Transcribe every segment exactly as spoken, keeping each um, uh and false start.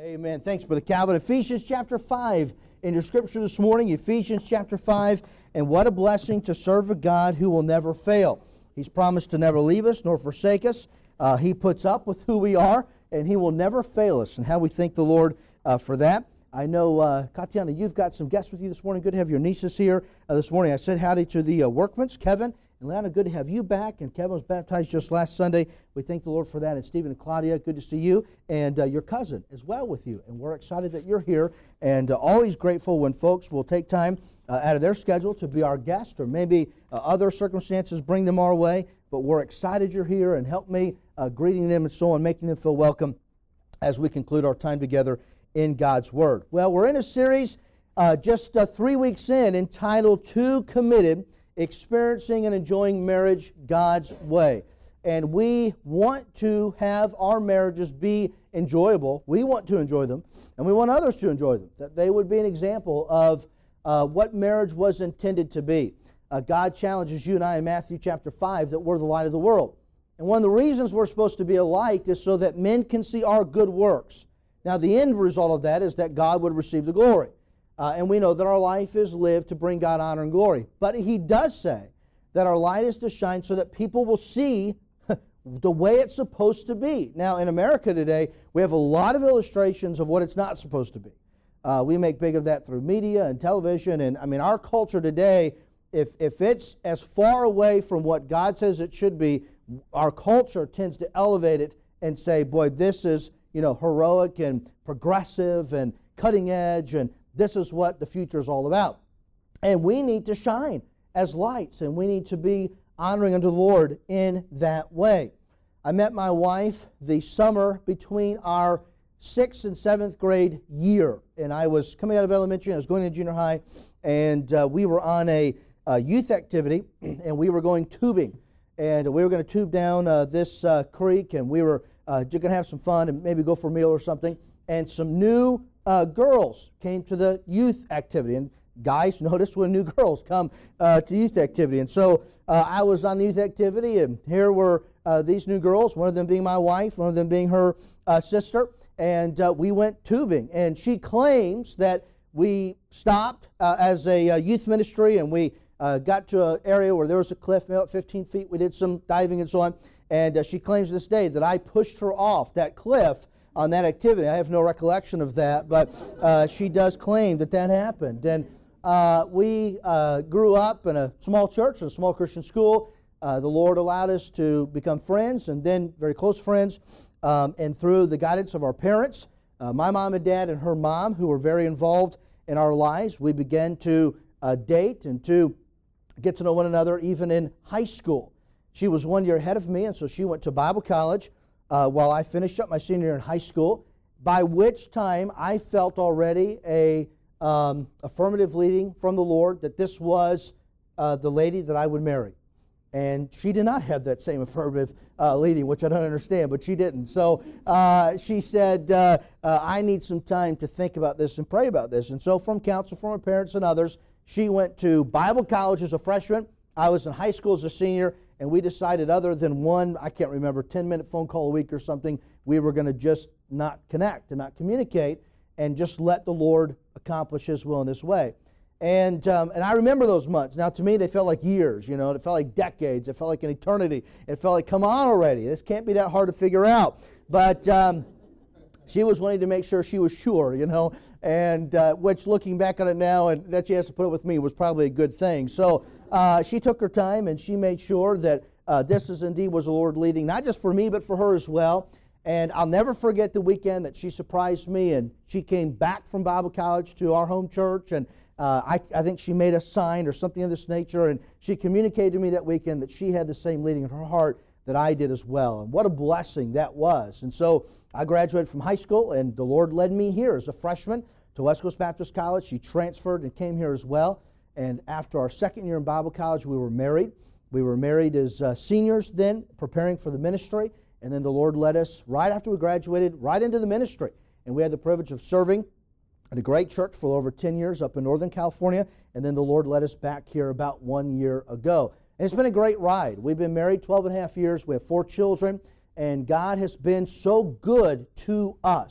Amen. Thanks, Brother Calvin. Ephesians chapter five in your scripture this morning, Ephesians chapter five, and what a blessing to serve a God who will never fail. He's promised to never leave us nor forsake us. Uh, he puts up with who we are, and He will never fail us, and how we thank the Lord uh, for that. I know, uh, Katiana, you've got some guests with you this morning. Good to have your nieces here uh, this morning. I said howdy to the uh, Workmans, Kevin and Lana. Good to have you back. And Kevin was baptized just last Sunday. We thank the Lord for that. And Stephen and Claudia, good to see you. And uh, your cousin as well with you. And we're excited that you're here. And uh, always grateful when folks will take time uh, out of their schedule to be our guest, or maybe uh, other circumstances bring them our way. But we're excited you're here, and help me uh, greeting them and so on, making them feel welcome as we conclude our time together in God's Word. Well, we're in a series uh, just uh, three weeks in entitled Too Committed, Experiencing and Enjoying Marriage God's Way. And we want to have our marriages be enjoyable. We want to enjoy them, and we want others to enjoy them, that they would be an example of uh, what marriage was intended to be. Uh, God challenges you and I in Matthew chapter five that we're the light of the world. And one of the reasons we're supposed to be a light is so that men can see our good works. Now, the end result of that is that God would receive the glory. Uh, and we know that our life is lived to bring God honor and glory. But He does say that our light is to shine so that people will see the way it's supposed to be. Now, in America today, we have a lot of illustrations of what it's not supposed to be. Uh, we make big of that through media and television. And, I mean, our culture today, if, if it's as far away from what God says it should be, our culture tends to elevate it and say, boy, this is, you know, heroic and progressive and cutting edge, and this is what the future is all about. And we need to shine as lights, and we need to be honoring unto the Lord in that way. I met my wife the summer between our sixth and seventh grade year, and I was coming out of elementary and I was going to junior high, and uh, we were on a, a youth activity, and we were going tubing, and we were going to tube down uh, this uh, creek, and we were Uh, you're going to have some fun and maybe go for a meal or something. And some new uh, girls came to the youth activity. And guys notice when new girls come uh, to youth activity. And so uh, I was on the youth activity, and here were uh, these new girls, one of them being my wife, one of them being her uh, sister. And uh, we went tubing. And she claims that we stopped uh, as a uh, youth ministry, and we uh, got to an area where there was a cliff, about fifteen feet. We did some diving and so on. And uh, she claims this day that I pushed her off that cliff on that activity. I have no recollection of that, but uh, she does claim that that happened. And uh, we uh, grew up in a small church, in a small Christian school. Uh, the Lord allowed us to become friends, and then very close friends. Um, and through the guidance of our parents, uh, my mom and dad and her mom, who were very involved in our lives, we began to uh, date and to get to know one another even in high school. She was one year ahead of me, and so she went to Bible college uh, while I finished up my senior year in high school, by which time I felt already a um, affirmative leading from the Lord that this was uh, the lady that I would marry. And she did not have that same affirmative uh, leading, which I don't understand, but she didn't. So uh, she said, uh, uh, I need some time to think about this and pray about this. And so from counsel from her parents and others, she went to Bible college as a freshman. I was in high school as a senior. And we decided, other than one, I can't remember, ten-minute phone call a week or something, we were going to just not connect and not communicate and just let the Lord accomplish His will in this way. And um, and I remember those months. Now, to me, they felt like years, you know. It felt like decades. It felt like an eternity. It felt like, come on already. This can't be that hard to figure out. But um, she was wanting to make sure she was sure, you know, and uh, which, looking back on it now, and that she has to put up with me was probably a good thing. So uh, she took her time, and she made sure that uh, this is indeed was the Lord leading, not just for me, but for her as well. And I'll never forget the weekend that she surprised me, and she came back from Bible college to our home church, and uh, I, I think she made a sign or something of this nature, and she communicated to me that weekend that she had the same leading in her heart that I did as well. And what a blessing that was. And so I graduated from high school, and the Lord led me here as a freshman to West Coast Baptist College. She transferred and came here as well. And after our second year in Bible college, we were married. We were married as uh, seniors then, preparing for the ministry. And then the Lord led us, right after we graduated, right into the ministry. And we had the privilege of serving at a great church for over ten years up in Northern California. And then the Lord led us back here about one year ago. And it's been a great ride. We've been married twelve and a half years. We have four children. And God has been so good to us.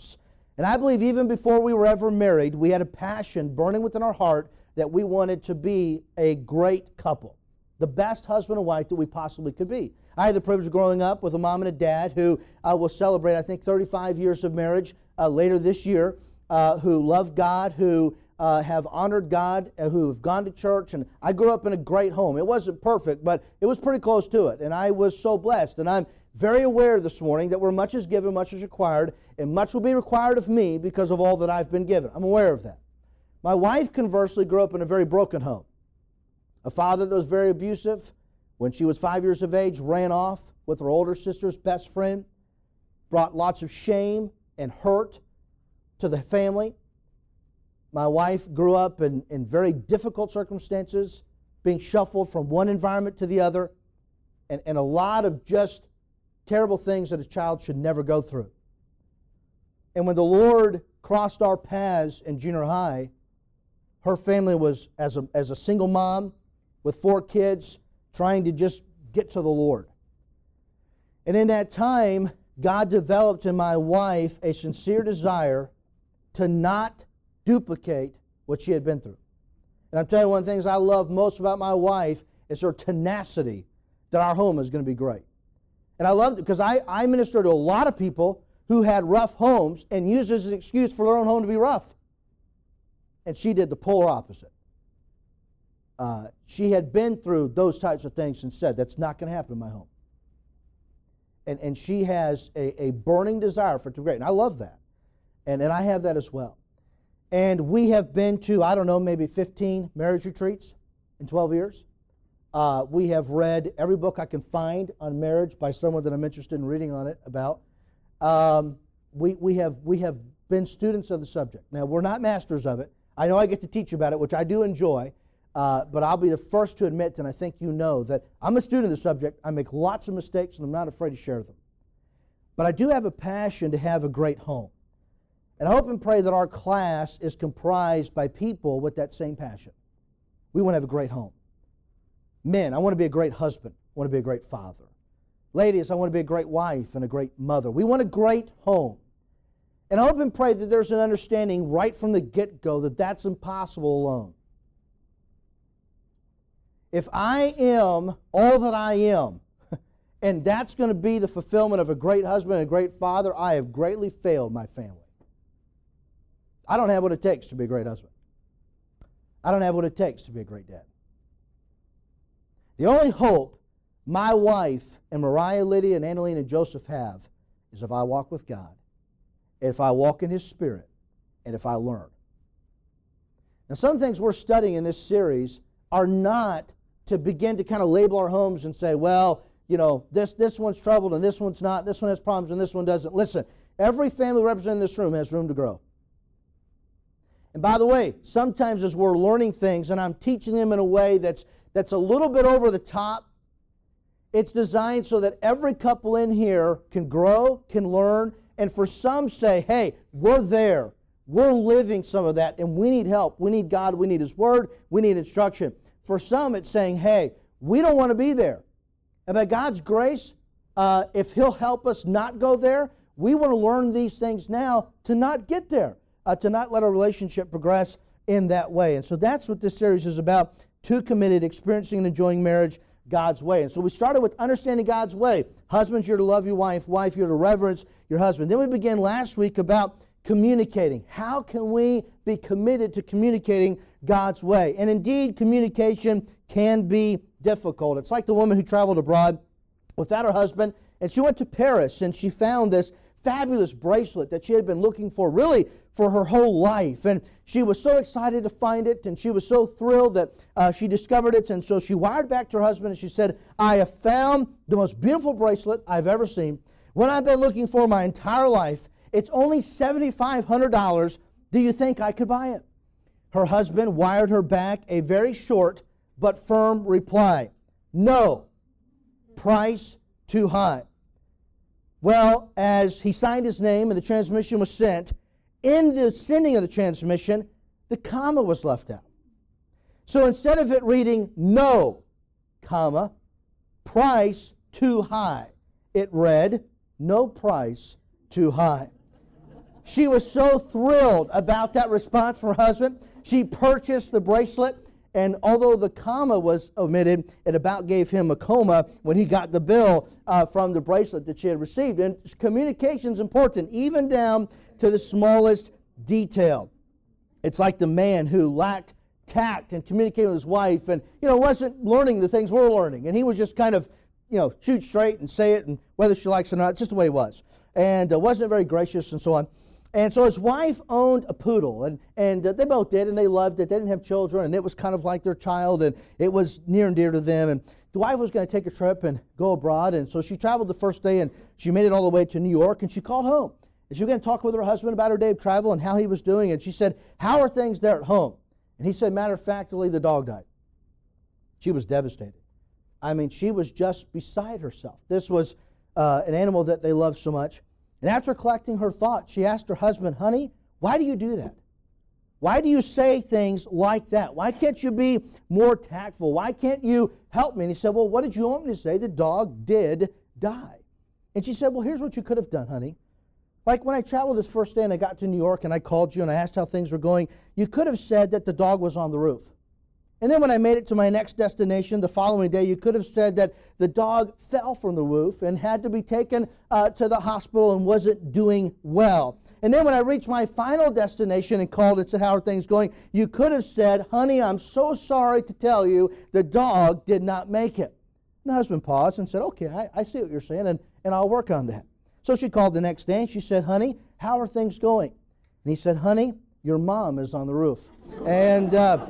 And I believe even before we were ever married, we had a passion burning within our heart that we wanted to be a great couple, the best husband and wife that we possibly could be. I had the privilege of growing up with a mom and a dad who uh, will celebrate, I think, thirty-five years of marriage uh, later this year, uh, who love God, who uh, have honored God, uh, who have gone to church. And I grew up in a great home. It wasn't perfect, but it was pretty close to it. And I was so blessed. And I'm very aware this morning that where much is given, much is required, and much will be required of me because of all that I've been given. I'm aware of that. My wife, conversely, grew up in a very broken home. A father that was very abusive. When she was five years of age, ran off with her older sister's best friend, brought lots of shame and hurt to the family. My wife grew up in, in very difficult circumstances, being shuffled from one environment to the other, and, and a lot of just terrible things that a child should never go through. And when the Lord crossed our paths in junior high, her family was, as a, as a single mom with four kids, trying to just get to the Lord. And in that time, God developed in my wife a sincere desire to not duplicate what she had been through. And I'm telling you, one of the things I love most about my wife is her tenacity that our home is going to be great. And I love it because I, I minister to a lot of people who had rough homes and used it as an excuse for their own home to be rough. And she did the polar opposite. Uh, she had been through those types of things and said, that's not going to happen in my home. And, and she has a, a burning desire for it to be great. And I love that. And, and I have that as well. And we have been to, I don't know, maybe fifteen marriage retreats in twelve years. Uh, we have read every book I can find on marriage by someone that I'm interested in reading on it about. Um, we, we, have, we have been students of the subject. Now, we're not masters of it. I know I get to teach about it, which I do enjoy. Uh, but I'll be the first to admit, and I think you know, that I'm a student of the subject. I make lots of mistakes, and I'm not afraid to share them. But I do have a passion to have a great home. And I hope and pray that our class is comprised by people with that same passion. We want to have a great home. Men, I want to be a great husband. I want to be a great father. Ladies, I want to be a great wife and a great mother. We want a great home. And I hope and pray that there's an understanding right from the get-go that that's impossible alone. If I am all that I am, and that's going to be the fulfillment of a great husband and a great father, I have greatly failed my family. I don't have what it takes to be a great husband. I don't have what it takes to be a great dad. The only hope my wife and Mariah, Lydia, and Annalene and Joseph have is if I walk with God, if I walk in His Spirit, and if I learn. Now, some things we're studying in this series are not to begin to kind of label our homes and say, well, you know, this, this one's troubled and this one's not, this one has problems and this one doesn't. Listen, every family represented in this room has room to grow. And by the way, sometimes as we're learning things and I'm teaching them in a way that's, that's a little bit over the top, it's designed so that every couple in here can grow, can learn, and for some say, hey, we're there. We're living some of that and we need help. We need God. We need His Word. We need instruction. For some, it's saying, hey, we don't want to be there. And by God's grace, uh, if He'll help us not go there, we want to learn these things now to not get there, uh, to not let our relationship progress in that way. And so that's what this series is about. Two committed, experiencing and enjoying marriage God's way. And so we started with understanding God's way. Husbands, you're to love your wife. Wife, you're to reverence your husband. Then we began last week about communicating. How can we be committed to communicating God's way? And indeed, communication can be difficult. It's like the woman who traveled abroad without her husband, and she went to Paris, and she found this fabulous bracelet that she had been looking for really for her whole life. And she was so excited to find it, and she was so thrilled that uh, she discovered it. And so she wired back to her husband, and she said, I have found the most beautiful bracelet I've ever seen. What I've been looking for my entire life. It's only seven thousand five hundred dollars. Do you think I could buy it? Her husband wired her back a very short but firm reply. No. Price too high. Well, as he signed his name and the transmission was sent, in the sending of the transmission, the comma was left out. So instead of it reading no, comma, price too high, it read no price too high. She was so thrilled about that response from her husband. She purchased the bracelet, and although the comma was omitted, it about gave him a coma when he got the bill uh, from the bracelet that she had received. And communication is important, even down to the smallest detail. It's like the man who lacked tact and communicating with his wife and, you know, wasn't learning the things we're learning. And he was just kind of, you know, shoot straight and say it, and whether she likes it or not, it's just the way it was. And uh, wasn't very gracious and so on. And so his wife owned a poodle, and, and uh, they both did, and they loved it. They didn't have children, and it was kind of like their child, and it was near and dear to them. And the wife was going to take a trip and go abroad, and so she traveled the first day, and she made it all the way to New York, and she called home. And she was going to talk with her husband about her day of travel and how he was doing, and she said, "How are things there at home?" And he said, "Matter of factly, the dog died." She was devastated. I mean, she was just beside herself. This was uh, an animal that they loved so much. And after collecting her thoughts, she asked her husband, "Honey, why do you do that? Why do you say things like that? Why can't you be more tactful? Why can't you help me?" And he said, "Well, what did you want me to say? The dog did die." And she said, "Well, here's what you could have done, honey. Like when I traveled this first day and I got to New York and I called you and I asked how things were going, you could have said that the dog was on the roof. And then when I made it to my next destination the following day, you could have said that the dog fell from the roof and had to be taken uh, to the hospital and wasn't doing well. And then when I reached my final destination and called and said, "How are things going?" you could have said, "Honey, I'm so sorry to tell you the dog did not make it." And the husband paused and said, "Okay, I, I see what you're saying, and, and I'll work on that." So she called the next day and she said, "Honey, how are things going?" And he said, "Honey, your mom is on the roof." And uh,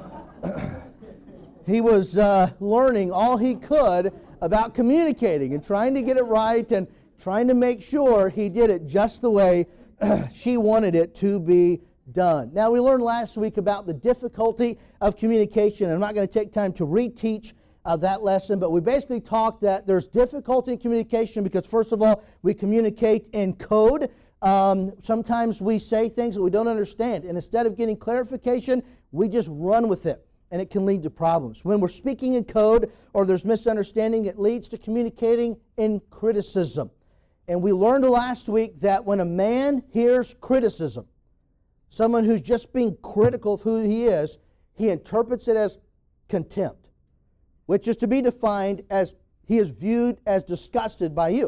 he was uh, learning all he could about communicating and trying to get it right and trying to make sure he did it just the way she wanted it to be done. Now, we learned last week about the difficulty of communication, and I'm not going to take time to reteach uh, that lesson, but we basically talked that there's difficulty in communication because, first of all, we communicate in code. Um, sometimes we say things that we don't understand, and instead of getting clarification, we just run with it, and it can lead to problems. When we're speaking in code or there's misunderstanding, it leads to communicating in criticism. And we learned last week that when a man hears criticism, someone who's just being critical of who he is, he interprets it as contempt, which is to be defined as he is viewed as disgusted by you.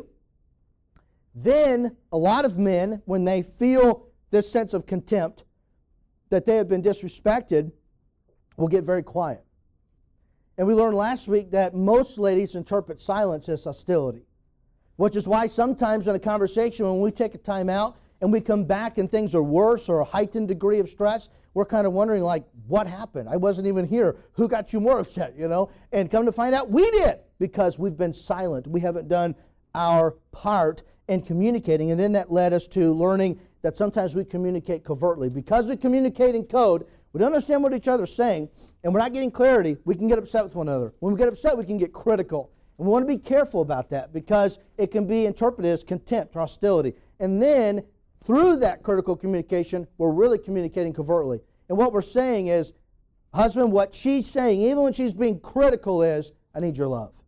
Then a lot of men, when they feel this sense of contempt, that they have been disrespected, will get very quiet. And we learned last week that most ladies interpret silence as hostility, which is why sometimes in a conversation when we take a time out and we come back and things are worse or a heightened degree of stress, we're kind of wondering, like, what happened? I wasn't even here. Who got you more upset, you know? And come to find out, we did, because we've been silent. We haven't done our part in communicating. And then that led us to learning that sometimes we communicate covertly. Because we communicate in code, we don't understand what each other's saying, and we're not getting clarity, we can get upset with one another. When we get upset, we can get critical. And we want to be careful about that because it can be interpreted as contempt or hostility. And then, through that critical communication, we're really communicating covertly. And what we're saying is, husband, what she's saying, even when she's being critical, is, "I need your love."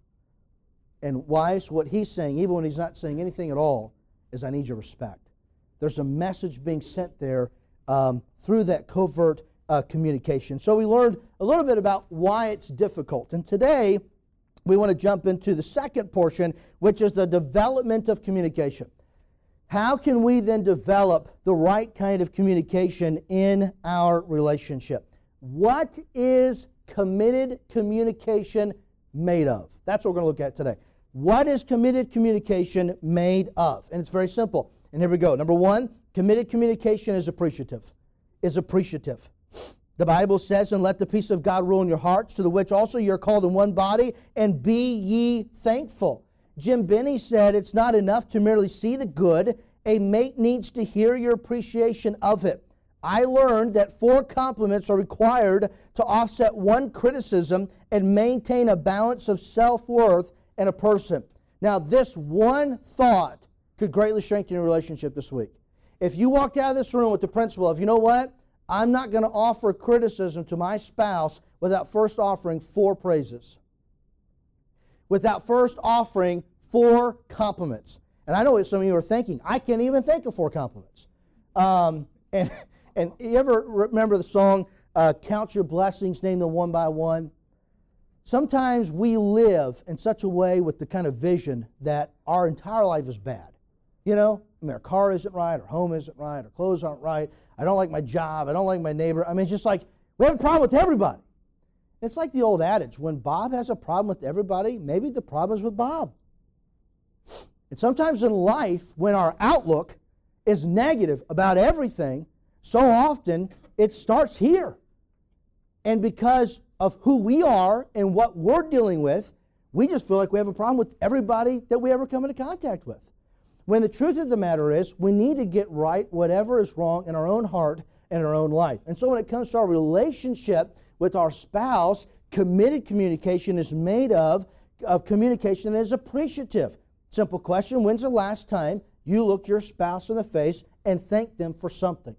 And wives, what he's saying, even when he's not saying anything at all, is, "I need your respect." There's a message being sent there um, through that covert uh, communication. So we learned a little bit about why it's difficult. And today, we want to jump into the second portion, which is the development of communication. How can we then develop the right kind of communication in our relationship? What is committed communication made of? That's what we're going to look at today. What is committed communication made of? And it's very simple. And here we go. Number one, committed communication is appreciative. Is appreciative. The Bible says, "And let the peace of God rule in your hearts, to the which also you're called in one body, and be ye thankful." Jim Binney said, "It's not enough to merely see the good. A mate needs to hear your appreciation of it." I learned that four compliments are required to offset one criticism and maintain a balance of self-worth in a person. Now, this one thought could greatly strengthen your relationship this week. If you walked out of this room with the principle of, you know what? I'm not going to offer criticism to my spouse without first offering four praises. Without first offering four compliments. And I know what some of you are thinking. I can't even think of four compliments. Um, and, and you ever remember the song, uh, Count Your Blessings, Name Them One by One? Sometimes we live in such a way with the kind of vision that our entire life is bad. You know, I mean, our car isn't right, our home isn't right, our clothes aren't right, I don't like my job, I don't like my neighbor. I mean, it's just like we have a problem with everybody. It's like the old adage, when Bob has a problem with everybody, maybe the problem is with Bob. And sometimes in life, when our outlook is negative about everything, so often it starts here. And because of who we are and what we're dealing with, we just feel like we have a problem with everybody that we ever come into contact with. When the truth of the matter is, we need to get right whatever is wrong in our own heart and our own life. And so when it comes to our relationship with our spouse, committed communication is made of, of communication that is appreciative. Simple question, when's the last time you looked your spouse in the face and thanked them for something?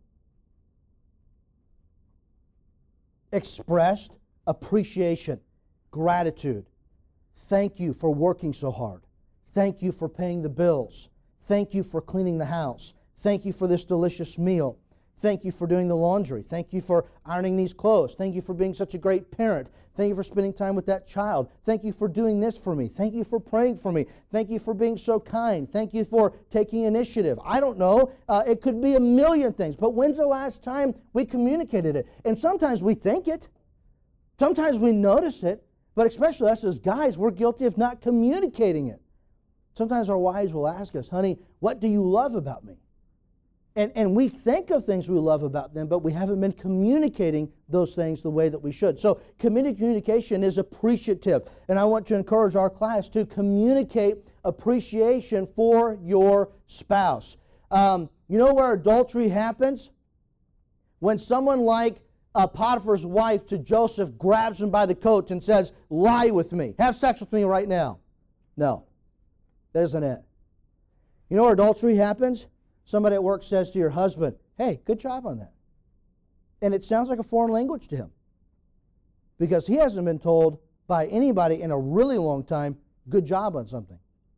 Expressed appreciation, gratitude. Thank you for working so hard. Thank you for paying the bills. Thank you for cleaning the house. Thank you for this delicious meal. Thank you for doing the laundry. Thank you for ironing these clothes. Thank you for being such a great parent. Thank you for spending time with that child. Thank you for doing this for me. Thank you for praying for me. Thank you for being so kind. Thank you for taking initiative. I don't know. Uh, it could be a million things. But when's the last time we communicated it? And sometimes we think it. Sometimes we notice it. But especially us as guys, we're guilty of not communicating it. Sometimes our wives will ask us, honey, what do you love about me? And, and we think of things we love about them, but we haven't been communicating those things the way that we should. So committed communication is appreciative. And I want to encourage our class to communicate appreciation for your spouse. Um, you know where adultery happens? When someone like uh, Potiphar's wife to Joseph grabs him by the coat and says, lie with me. Have sex with me right now. No, that isn't it. You know where adultery happens? Somebody at work says to your husband, hey, good job on that. And it sounds like a foreign language to him because he hasn't been told by anybody in a really long time, good job on something.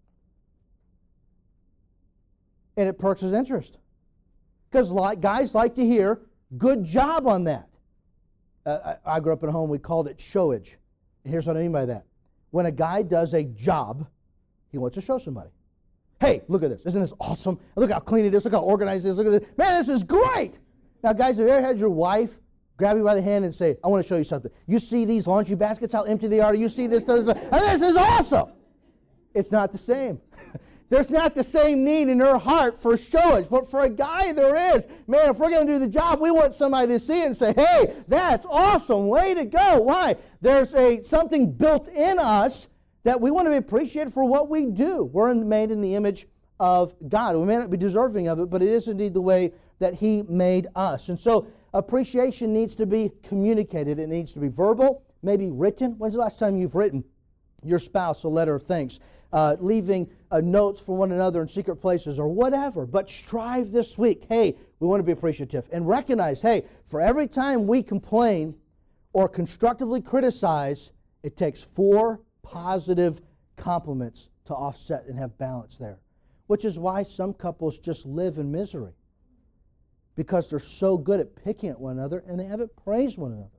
And it perks his interest because like, guys like to hear, good job on that. Uh, I, I grew up in a home, we called it showage. And here's what I mean by that. When a guy does a job, he wants to show somebody. Hey, look at this. Isn't this awesome? Look how clean it is. Look how organized it is. Look at this. Man, this is great. Now, guys, have you ever had your wife grab you by the hand and say, I want to show you something. You see these laundry baskets, how empty they are? You see this, this, this, and this is awesome. It's not the same. There's not the same need in her heart for showage. But for a guy, there is. Man, if we're going to do the job, we want somebody to see it and say, hey, that's awesome. Way to go. Why? There's a something built in us that we want to be appreciated for what we do. We're made in the image of God. We may not be deserving of it, but it is indeed the way that He made us. And so appreciation needs to be communicated. It needs to be verbal, maybe written. When's the last time you've written your spouse a letter of thanks? Uh, leaving uh, notes for one another in secret places or whatever. But strive this week. Hey, we want to be appreciative. And recognize, hey, for every time we complain or constructively criticize, it takes four positive compliments to offset and have balance there. Which is why some couples just live in misery. Because they're so good at picking at one another and they haven't praised one another.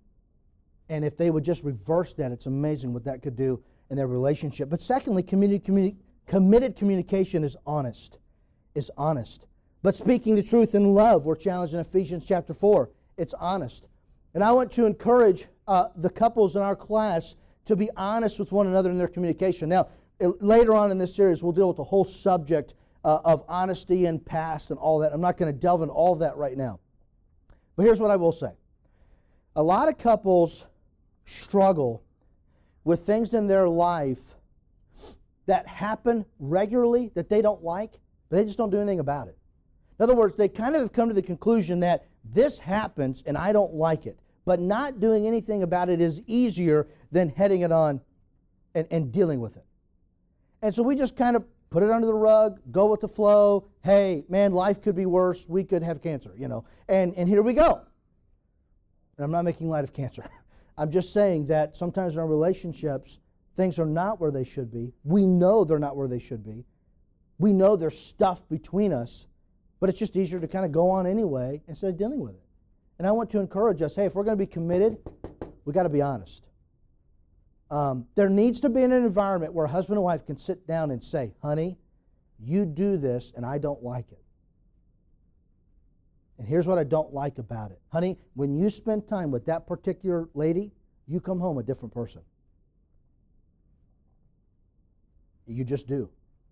And if they would just reverse that, it's amazing what that could do in their relationship. But secondly, communi- communi- committed communication is honest. Is honest. But speaking the truth in love, we're challenged in Ephesians chapter four. It's honest. And I want to encourage uh, the couples in our class to be honest with one another in their communication. Now, it, later on in this series, we'll deal with the whole subject uh, of honesty and past and all that. I'm not going to delve into all of that right now. But here's what I will say. A lot of couples struggle with things in their life that happen regularly that they don't like, but they just don't do anything about it. In other words, they kind of have come to the conclusion that this happens and I don't like it. But not doing anything about it is easier than heading it on and, and dealing with it. And so we just kind of put it under the rug, go with the flow. Hey, man, life could be worse. We could have cancer, you know. And, and here we go. And I'm not making light of cancer. I'm just saying that sometimes in our relationships, things are not where they should be. We know they're not where they should be. We know there's stuff between us, But it's just easier to kind of go on anyway instead of dealing with it. And I want to encourage us, hey, if we're going to be committed, we've got to be honest. Um, there needs to be an environment where a husband and wife can sit down and say, honey, you do this and I don't like it. And here's what I don't like about it. Honey, when you spend time with that particular lady, you come home a different person. You just do.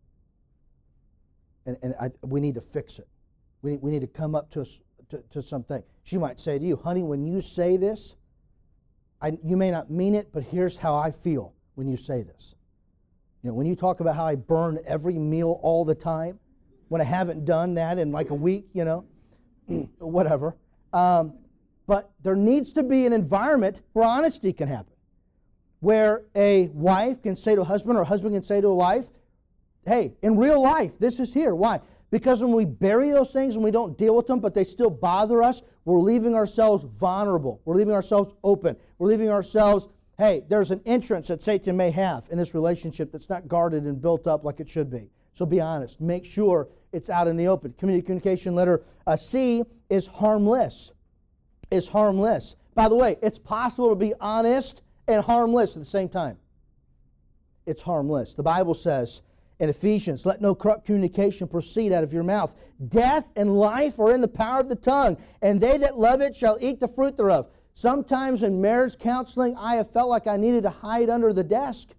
And, and I, we need to fix it. We, we need to come up to, to, to something. She might say to you, honey, when you say this, I, you may not mean it, but here's how I feel when you say this. You know, when you talk about how I burn every meal all the time, when I haven't done that in like a week, you know, whatever. Um, but there needs to be an environment where honesty can happen, where a wife can say to a husband or a husband can say to a wife, hey, in real life, this is here. Why? Because when we bury those things and we don't deal with them, but they still bother us, we're leaving ourselves vulnerable. We're leaving ourselves open. We're leaving ourselves, hey, there's an entrance that Satan may have in this relationship that's not guarded and built up like it should be. So be honest. Make sure it's out in the open. Communication letter uh, C is harmless. Is harmless. By the way, it's possible to be honest and harmless at the same time. It's harmless. The Bible says in Ephesians, let no corrupt communication proceed out of your mouth. Death and life are in the power of the tongue, and they that love it shall eat the fruit thereof. Sometimes in marriage counseling, I have felt like I needed to hide under the desk.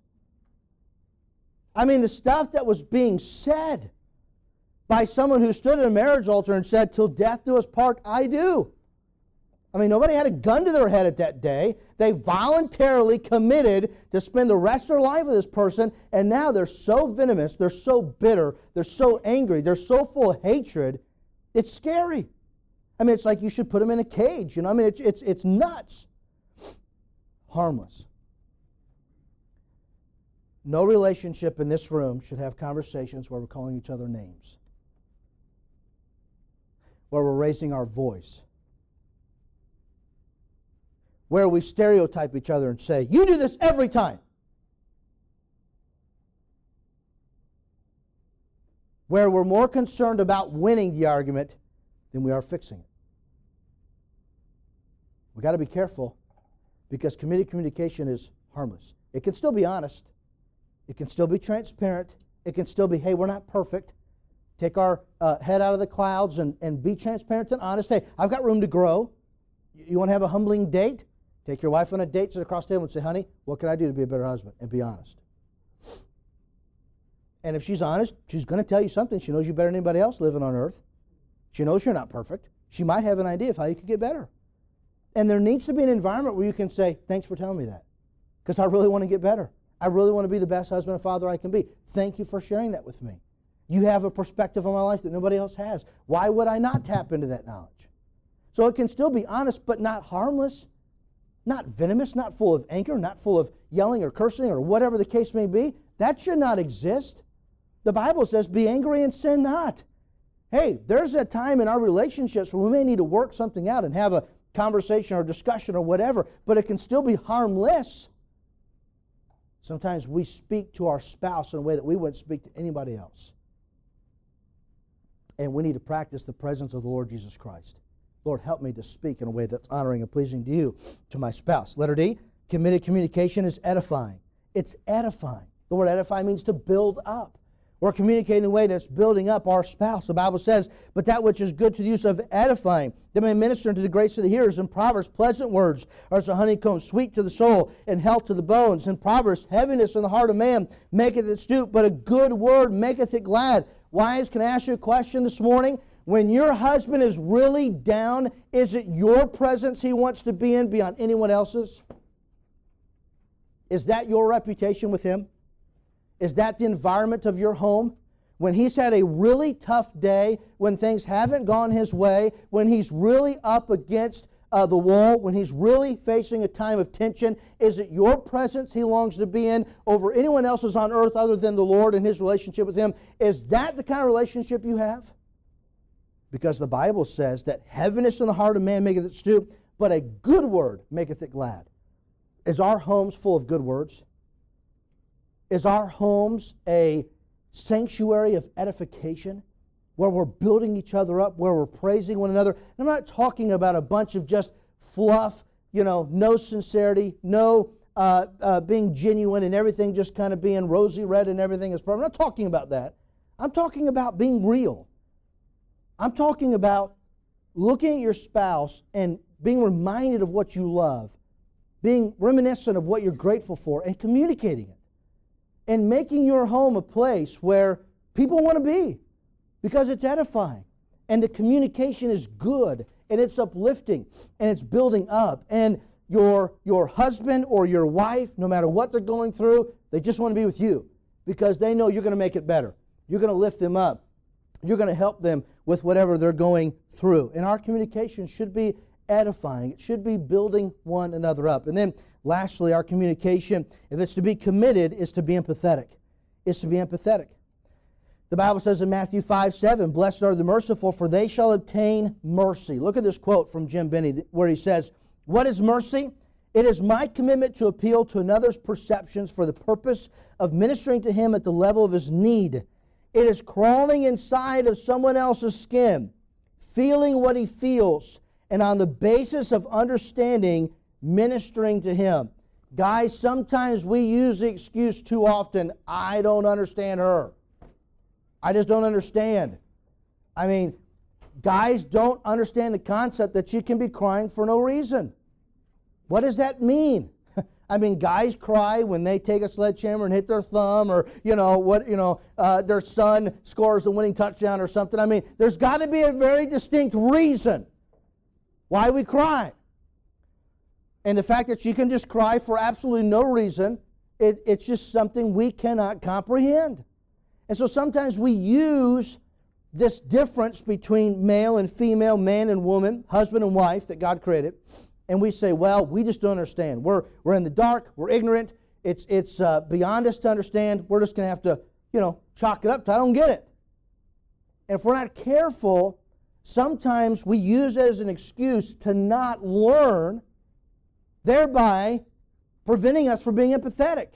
I mean, the stuff that was being said by someone who stood at a marriage altar and said, till death do us part, I do. I mean, nobody had a gun to their head at that day. They voluntarily committed to spend the rest of their life with this person, and now they're so venomous, they're so bitter, they're so angry, they're so full of hatred, it's scary. I mean, it's like you should put them in a cage, you know? I mean, it's, it's, it's nuts. Harmless. No relationship in this room should have conversations where we're calling each other names, where we're raising our voice, where we stereotype each other and say, you do this every time. Where we're more concerned about winning the argument than we are fixing it. We've got to be careful because committed communication is harmless. It can still be honest. It can still be transparent. It can still be, hey, we're not perfect. Take our uh, head out of the clouds and, and be transparent and honest. Hey, I've got room to grow. You want to have a humbling date? Take your wife on a date, sit across the table and say, honey, what can I do to be a better husband? And be honest. And if she's honest, she's going to tell you something. She knows you better than anybody else living on earth. She knows you're not perfect. She might have an idea of how you could get better. And there needs to be an environment where you can say, thanks for telling me that, because I really want to get better. I really want to be the best husband and father I can be. Thank you for sharing that with me. You have a perspective on my life that nobody else has. Why would I not tap into that knowledge? So it can still be honest, but not harmless, not venomous, not full of anger, not full of yelling or cursing or whatever the case may be. That should not exist. The Bible says, be angry and sin not. Hey, there's a time in our relationships where we may need to work something out and have a conversation or discussion or whatever, but it can still be harmless. Sometimes we speak to our spouse in a way that we wouldn't speak to anybody else. And we need to practice the presence of the Lord Jesus Christ. Lord, help me to speak in a way that's honoring and pleasing to you, to my spouse. Letter D, committed communication is edifying. It's edifying. The word edify means to build up. We're communicating in a way that's building up our spouse. The Bible says, but that which is good to the use of edifying, that may minister to the grace of the hearers. In Proverbs, pleasant words are as a honeycomb, sweet to the soul, and health to the bones. In Proverbs, heaviness in the heart of man maketh it stoop, but a good word maketh it glad. Wives, can I ask you a question this morning? When your husband is really down, is it your presence he wants to be in beyond anyone else's? Is that your reputation with him? Is that the environment of your home? When he's had a really tough day, when things haven't gone his way, when he's really up against uh, the wall, when he's really facing a time of tension, is it your presence he longs to be in over anyone else's on earth other than the Lord and his relationship with him? Is that the kind of relationship you have? Because the Bible says that heaviness in the heart of man maketh it stoop, but a good word maketh it glad. Is our homes full of good words? Is our homes a sanctuary of edification where we're building each other up, where we're praising one another. And I'm not talking about a bunch of just fluff, you know, no sincerity, no uh, uh, being genuine and everything just kind of being rosy red and everything is perfect. I'm not talking about that. I'm talking about being real. I'm talking about looking at your spouse and being reminded of what you love, being reminiscent of what you're grateful for, and communicating it. And making your home a place where people want to be because it's edifying. And the communication is good, and it's uplifting, and it's building up. And your, your husband or your wife, no matter what they're going through, they just want to be with you because they know you're going to make it better. You're going to lift them up. You're going to help them with whatever they're going through. And our communication should be edifying. It should be building one another up. And then lastly, our communication, if it's to be committed, is to be empathetic. It's to be empathetic. The Bible says in Matthew five seven, "Blessed are the merciful, for they shall obtain mercy." Look at this quote from Jim Binney where he says, "What is mercy? It is my commitment to appeal to another's perceptions for the purpose of ministering to him at the level of his need. It is crawling inside of someone else's skin, feeling what he feels, and on the basis of understanding, ministering to him." Guys, sometimes we use the excuse too often, "I don't understand her. I just don't understand." I mean, guys don't understand the concept that you can be crying for no reason. What does that mean? I mean, guys cry when they take a sledgehammer and hit their thumb, or you know what, you know, uh, their son scores the winning touchdown or something. I mean, there's got to be a very distinct reason why we cry. And the fact that you can just cry for absolutely no reason, it, it's just something we cannot comprehend. And so sometimes we use this difference between male and female, man and woman, husband and wife that God created, and we say, well, we just don't understand. We're, we're in the dark. We're ignorant. It's, it's uh, beyond us to understand. We're just going to have to, you know, chalk it up to I don't get it. And if we're not careful, sometimes we use it as an excuse to not learn, thereby preventing us from being empathetic.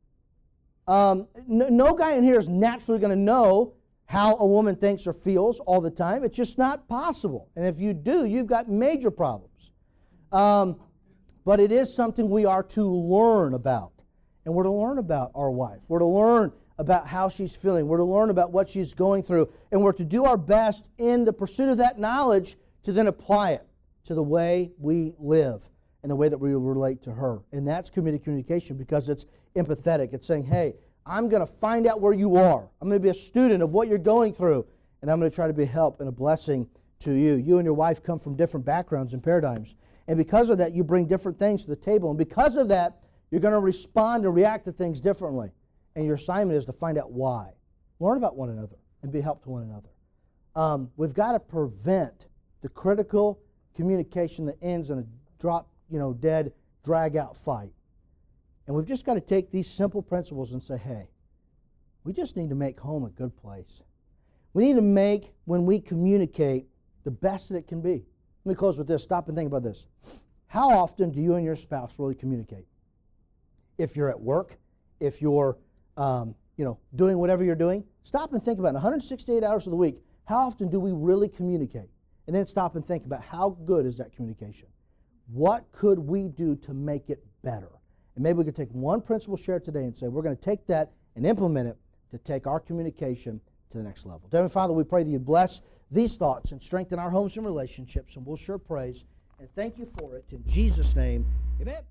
Um, no, no guy in here is naturally going to know how a woman thinks or feels all the time. It's just not possible. And if you do, you've got major problems. Um, but it is something we are to learn about. And we're to learn about our wife. We're to learn about how she's feeling. We're to learn about what she's going through. And we're to do our best in the pursuit of that knowledge to then apply it to the way we live and the way that we relate to her. And that's committed communication because it's empathetic. It's saying, hey, I'm going to find out where you are. I'm going to be a student of what you're going through. And I'm going to try to be a help and a blessing to you. You and your wife come from different backgrounds and paradigms. And because of that, you bring different things to the table. And because of that, you're going to respond and react to things differently. And your assignment is to find out why. Learn about one another and be a help to one another. Um, we've got to prevent the critical communication that ends in a drop, you know, dead, drag-out fight. And we've just got to take these simple principles and say, hey, we just need to make home a good place. We need to make, when we communicate, the best that it can be. Let me close with this. Stop and think about this. How often do you and your spouse really communicate? If you're at work, if you're um, you know, doing whatever you're doing, stop and think about it. one hundred sixty-eight hours of the week, how often do we really communicate? And then stop and think about how good is that communication? What could we do to make it better? And maybe we could take one principle shared today and say we're going to take that and implement it to take our communication to the next level. Heavenly Father, we pray that you bless these thoughts and strengthen our homes and relationships, and we'll sure praise and thank you for it. In Jesus' name, amen.